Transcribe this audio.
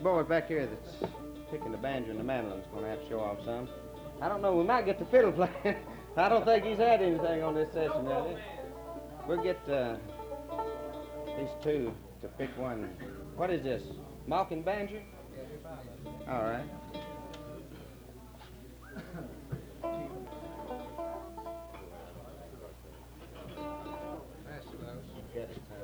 boys back here that's picking the banjo and the mandolin's going to have to show off some. I don't know, we might get the fiddle playing. I don't think he's had anything on this session yet. We'll get these two to pick one. What is this? Malkin banjo? All right.